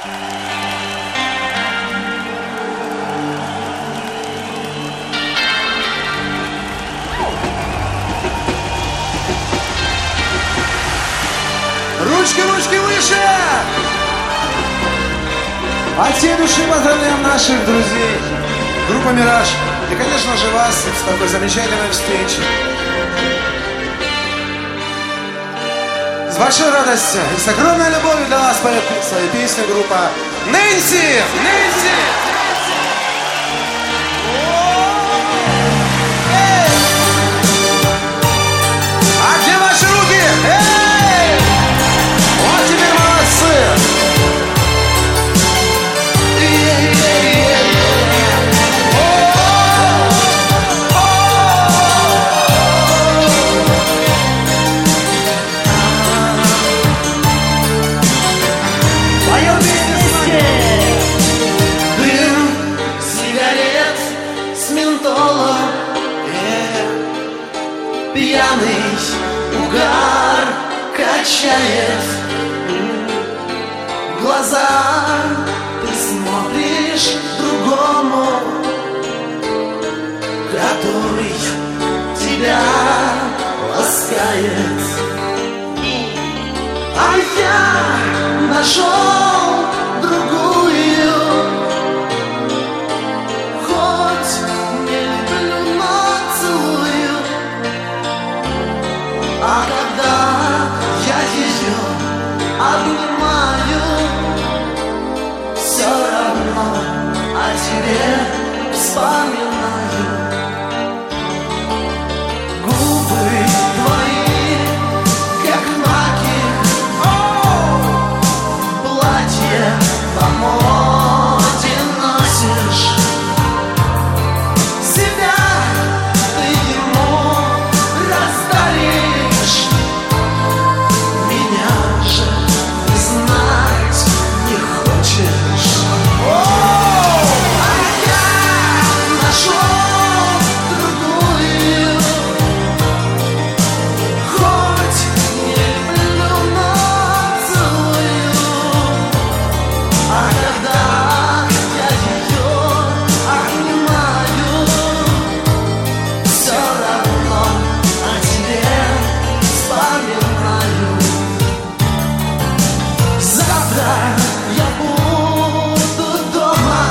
Ручки, ручки выше! От всей души поздравляем наших друзей, группа «Мираж». И, конечно же, вас с такой замечательной встречей. С большой радостью и с огромной любовью для вас поет свою песню группа «Нэнси». Нэнси! А где ваши руки? Эй! Вот теперь молодцы! Пьяный угар качает глаза, ты смотришь другому, который тебя ласкает. А я нашел другую, хоть не люблю, но целую. А когда я ее обнимаю, все равно о тебе вспоминаю. Губы твои, как маки, платье по моде носишь. Себя ты ему раздаришь. Меня же ты знать не хочешь. А я нашел другую, хоть не люблю, но целую. А когда я ее обнимаю, все равно о тебе вспоминаю. Завтра я буду дома,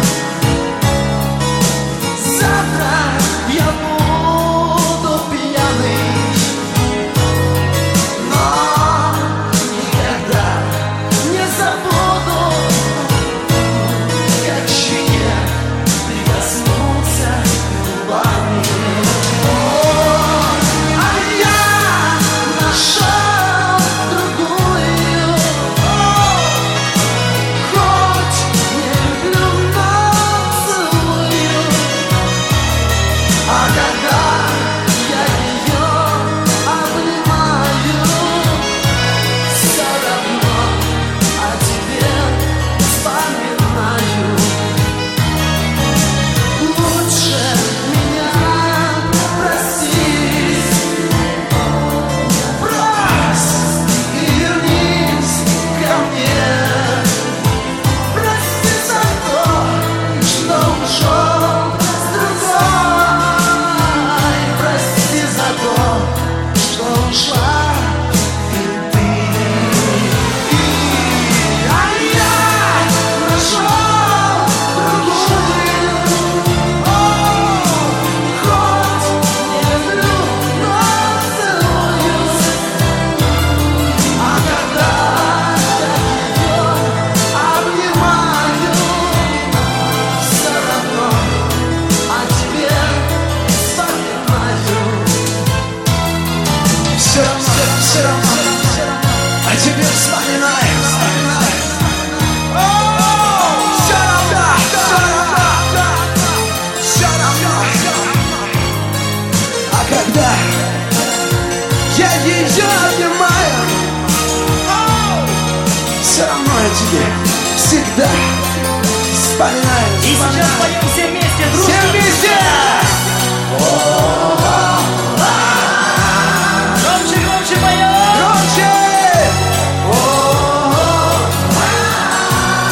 завтра я буду пьяный, но никогда не забуду, как щеке прикоснулся губами. А я нашел другую, хоть не люблю, но целую. А когда я ее обнимаю, все равно о тебе вспоминаю. Лучше меня прости, брось и вернись ко мне. Прости за то, что ушел с другой. Прости за то, что ушла и ты. А я нашел другую, хоть не люблю, но целую. А когда я ее обнимаю, все равно о тебе вспоминаю. Все равно о тебе вспоминаю. Все равно. А когда я ее обнимаю, все равно я тебе всегда вспоминаю. И сейчас поем все вместе, дружно. Все вместе! Громче, громче поем. Громче!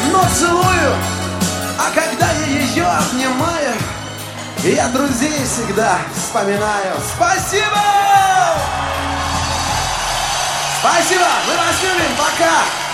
но целую. А когда я ее обнимаю, я друзей всегда вспоминаю. Спасибо! Спасибо! Мы вас любим! Пока!